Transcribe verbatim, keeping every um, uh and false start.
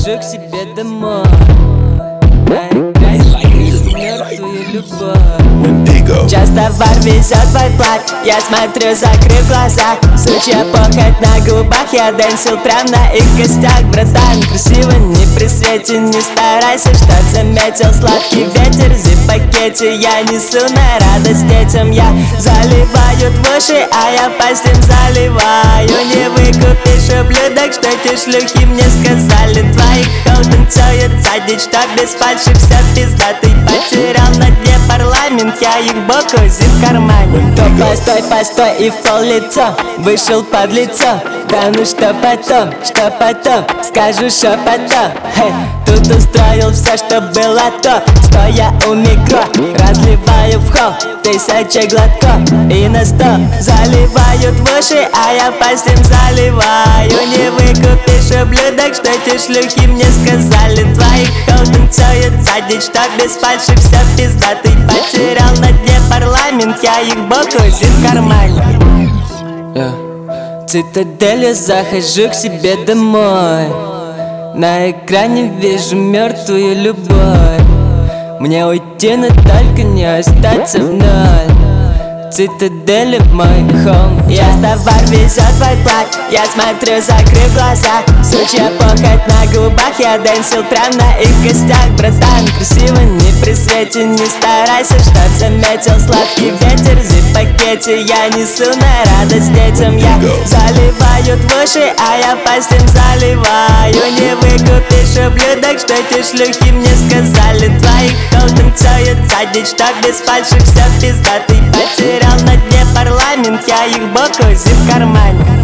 захожу к себе домой. На экране вижу мертвую любовь. Часто в бар везет твой плат, я смотрю, закрыв глаза. Сучья похоть на губах, я дэнсил прям на их костях. Братан, красиво не при свете, не старайся, чтоб заметил сладкий ветер. Зип-пакете я несу на радость детям. Я заливаю в уши, а я пасть им заливаю. Не выкупишь ублюдок, что эти шлюхи мне сказали. Твоих хоу танцуют сзади, что без фальши все пизда. Ты потерял на дне парламент, я их бокузи в кармане. То постой, постой и в пол лицо вышел под лицо. Да ну что потом, что потом, скажу шепотом. Хей, тут устроил все, что было то, стоя у микро. Разливаю в холл тысячи глотков и на сто заливают в уши, а я пасть им заливаю. Не выкупишь ублюдок, что эти шлюхи мне сказали. Твоих хоу танцуют сзади, что без фальши все пизда. Ты потерял на дне парламент, я их бокузи в кармане. yeah. Цитадель, я захожу к себе домой. На экране вижу мертвую любовь. Мне уйти, но только не остаться в ноль. Цитадели в мой хом. Часто в бар везет твой плат, я смотрю, закрыв глаза. Сучья похоть на губах, я дэнсил прям на их костях. Братан, красиво не при свете, не старайся, чтоб заметил сладкий ветер. Зип-пакете я несу на радость детям. Я заливаю в уши, а я пасть им заливаю. Не выкупишь ублюдок, что эти шлюхи мне сказали. Твоих хоу танцуют сзади, что без фальши все пизда. Ты потерял на дне парламент, я их бокузи в кармане.